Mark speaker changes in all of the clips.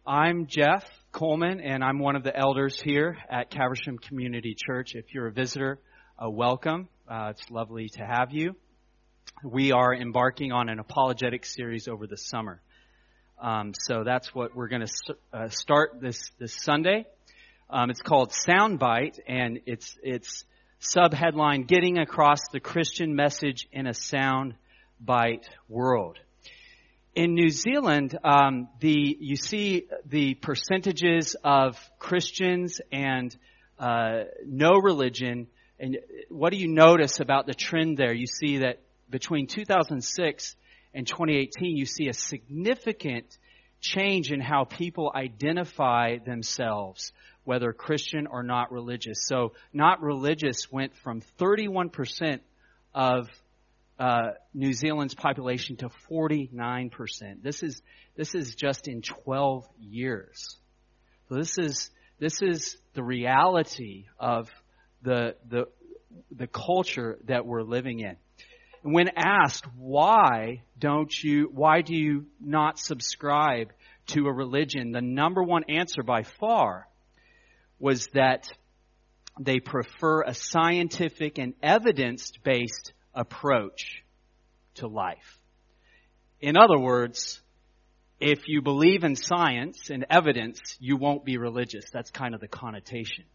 Speaker 1: I'm Jeff Coleman, and I'm one of the elders here at Caversham Community Church. If you're a visitor, welcome. It's lovely to have you. We are embarking on an apologetic series over the summer. So that's what we're going to start this Sunday. It's called Soundbite, and it's sub-headline, Getting Across the Christian Message in a Soundbite World. In New Zealand, you see the percentages of Christians and no religion. And what do you notice about the trend there? You see that between 2006 and 2018, you see a significant change in how people identify themselves, whether Christian or not religious. So not religious went from 31% of New Zealand's population to 49%. This is just in 12 years. So this is the reality of the culture that we're living in. And when asked why do you not subscribe to a religion, the number one answer by far was that they prefer a scientific and evidence-based approach to life. In other words, if you believe in science and evidence, you won't be religious. That's kind of the connotation.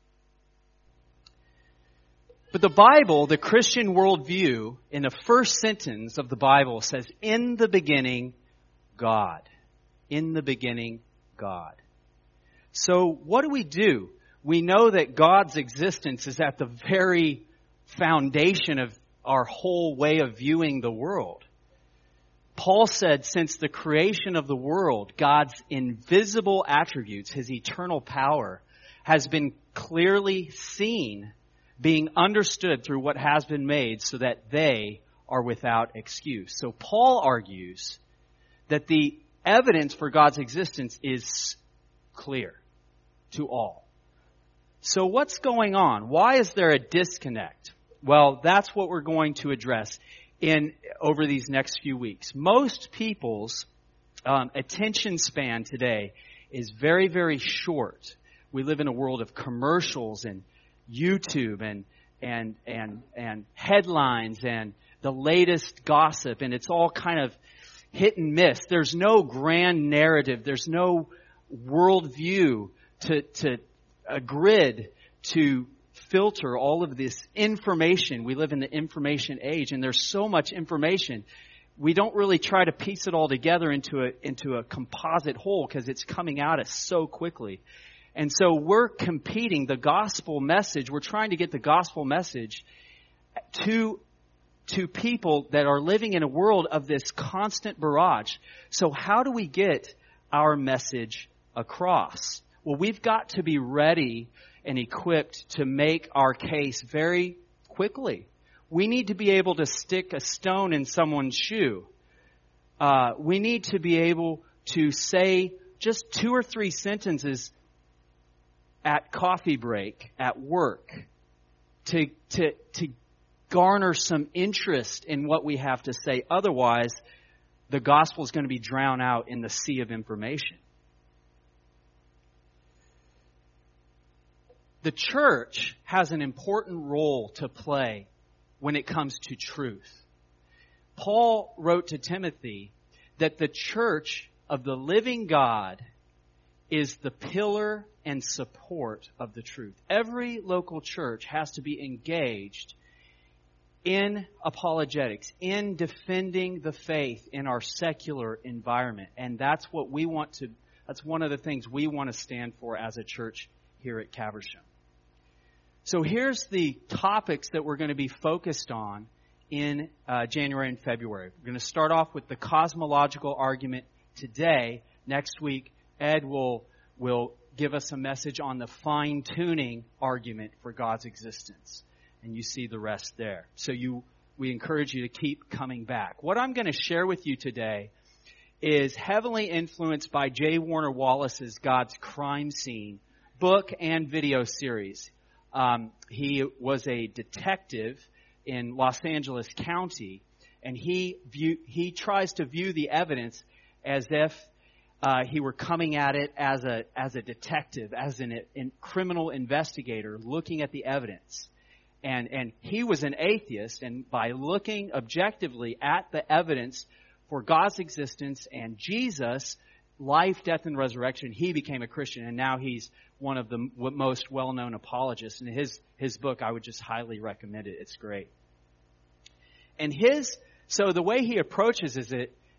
Speaker 1: But the Bible, the Christian worldview, in the first sentence of the Bible says, in the beginning, God. In the beginning, God. So what do? We know that God's existence is at the very foundation of our whole way of viewing the world. Paul said, since the creation of the world, God's invisible attributes, His eternal power, has been clearly seen, being understood through what has been made, so that they are without excuse. So Paul argues that the evidence for God's existence is clear to all. So what's going on? Why is there a disconnect? Well, that's what we're going to address over these next few weeks. Most people's attention span today is very, very short. We live in a world of commercials and YouTube and headlines and the latest gossip, and it's all kind of hit and miss. There's no grand narrative. There's no worldview to a grid to filter all of this information. We live in the information age, and there's so much information. We don't really try to piece it all together into a composite whole because it's coming at us so quickly. And so we're competing the gospel message. We're trying to get the gospel message to people that are living in a world of this constant barrage. So how do we get our message across? Well, we've got to be ready and equipped to make our case very quickly. We need to be able to stick a stone in someone's shoe. We need to be able to say just 2 or 3 sentences at coffee break, at work, to garner some interest in what we have to say. Otherwise, the gospel is going to be drowned out in the sea of information. The church has an important role to play when it comes to truth. Paul wrote to Timothy that the church of the living God is the pillar and support of the truth. Every local church has to be engaged in apologetics, in defending the faith in our secular environment. And that's one of the things we want to stand for as a church here at Caversham. So here's the topics that we're going to be focused on in January and February. We're going to start off with the cosmological argument today. Next week, Ed will give us a message on the fine-tuning argument for God's existence. And you see the rest there. So we encourage you to keep coming back. What I'm going to share with you today is heavily influenced by J. Warner Wallace's God's Crime Scene book and video series. He was a detective in Los Angeles County, and he tries to view the evidence as if he were coming at it as a detective, as a criminal investigator, looking at the evidence. And he was an atheist, and by looking objectively at the evidence for God's existence and Jesus, life, death, and resurrection, he became a Christian, and now he's one of the most well-known apologists. And his book, I would just highly recommend it. It's great. And so the way he approaches is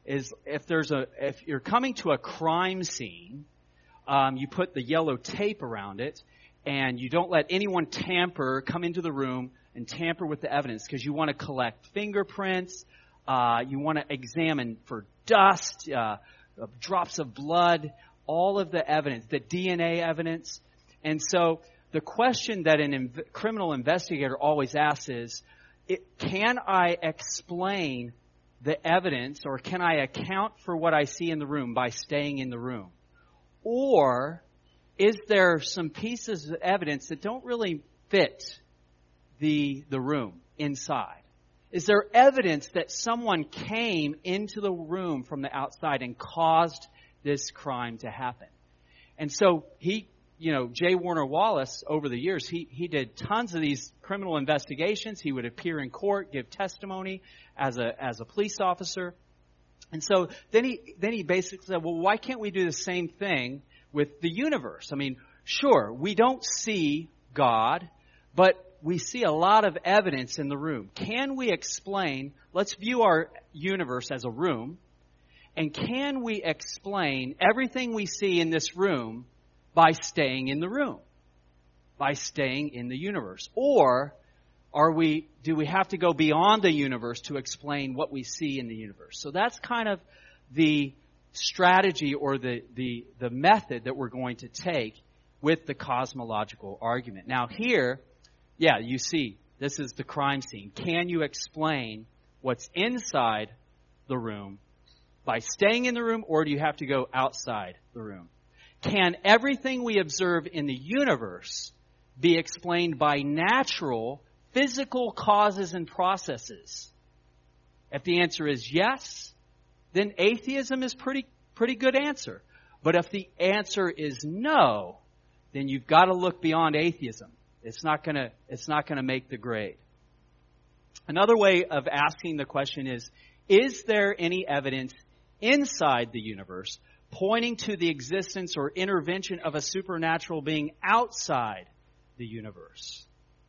Speaker 1: if you're coming to a crime scene, you put the yellow tape around it, and you don't let anyone come into the room and tamper with the evidence, because you want to collect fingerprints, you want to examine for dust, drops of blood, all of the evidence, the DNA evidence. And so the question that a criminal investigator always asks is, can I explain the evidence, or can I account for what I see in the room by staying in the room? Or is there some pieces of evidence that don't really fit the room inside? Is there evidence that someone came into the room from the outside and caused this crime to happen? And so J. Warner Wallace, over the years, he did tons of these criminal investigations. He would appear in court, give testimony as a police officer. And so then he basically said, well, why can't we do the same thing with the universe? I mean, sure, we don't see God, but we see a lot of evidence in the room. Can we explain, let's view our universe as a room, and can we explain everything we see in this room by staying in the room, by staying in the universe? Or do we have to go beyond the universe to explain what we see in the universe? So that's kind of the strategy or the method that we're going to take with the cosmological argument. Now here, you see, this is the crime scene. Can you explain what's inside the room by staying in the room, or do you have to go outside the room? Can everything we observe in the universe be explained by natural, physical causes and processes? If the answer is yes, then atheism is pretty good answer. But if the answer is no, then you've got to look beyond atheism. It's not going to make the grade. Another way of asking the question is there any evidence inside the universe pointing to the existence or intervention of a supernatural being outside the universe?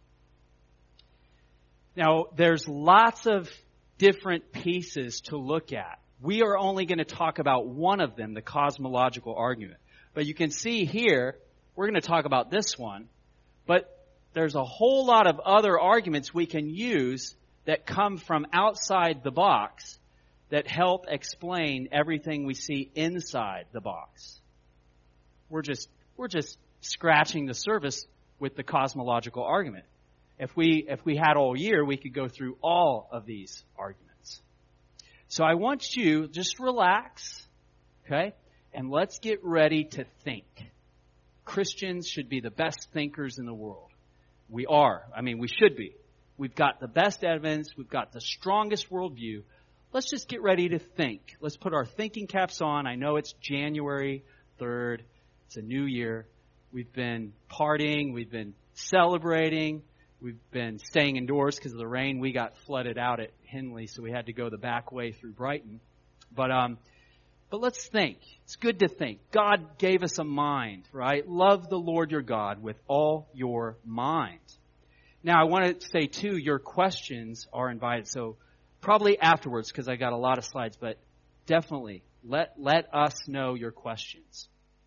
Speaker 1: Now, there's lots of different pieces to look at. We are only going to talk about one of them, the cosmological argument. But you can see here, we're going to talk about this one. But there's a whole lot of other arguments we can use that come from outside the box that help explain everything we see inside the box. We're just scratching the surface with the cosmological argument. If we had all year, we could go through all of these arguments. So I want you just relax, okay? And let's get ready to think. Christians should be the best thinkers in the world. We are. I mean, we should be. We've got the best evidence. We've got the strongest worldview. Let's just get ready to think. Let's put our thinking caps on. I know it's January 3rd. It's a new year. We've been partying. We've been celebrating. We've been staying indoors because of the rain. We got flooded out at Henley, so we had to go the back way through Brighton. But let's think. It's good to think. God gave us a mind, right? Love the Lord your God with all your mind. Now, I want to say, too, your questions are invited. So probably afterwards, because I got a lot of slides, but definitely let us know your questions.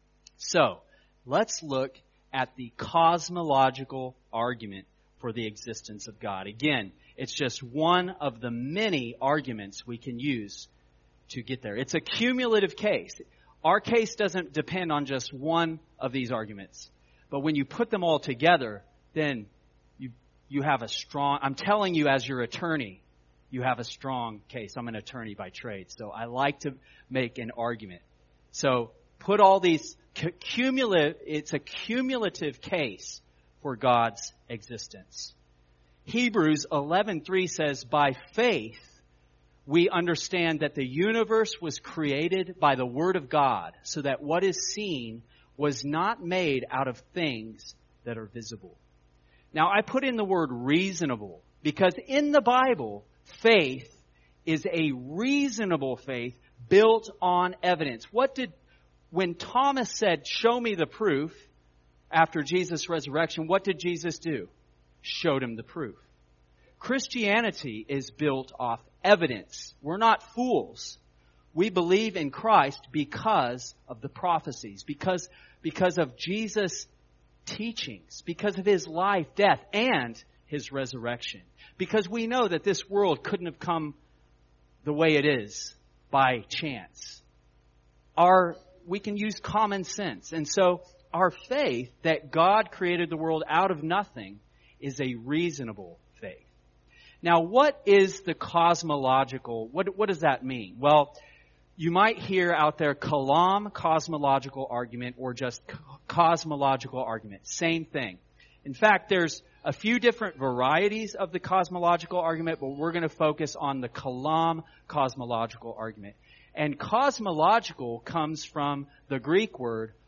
Speaker 1: So let's look at the cosmological argument for the existence of God. Again, it's just one of the many arguments we can use to get there. It's a cumulative case. Our case doesn't depend on just one of these arguments. But when you put them all together, then you have a strong, I'm telling you as your attorney, you have a strong case. I'm an attorney by trade, so I like to make an argument. So put all these it's a cumulative case for God's existence. Hebrews 11:3 says, by faith, we understand that the universe was created by the Word of God, so that what is seen was not made out of things that are visible. Now, I put in the word reasonable because in the Bible, faith is a reasonable faith built on evidence. When Thomas said, "Show me the proof," after Jesus' resurrection, what did Jesus do? Showed him the proof. Christianity is built off evidence. We're not fools. We believe in Christ because of the prophecies, because of Jesus' teachings, because of His life, death, and His resurrection. Because we know that this world couldn't have come the way it is by chance. We can use common sense. And so our faith that God created the world out of nothing is a reasonable faith. Now, what is the cosmological, what does that mean? Well, you might hear out there Kalam cosmological argument or just cosmological argument. Same thing. In fact, there's a few different varieties of the cosmological argument, but we're going to focus on the Kalam cosmological argument. And cosmological comes from the Greek word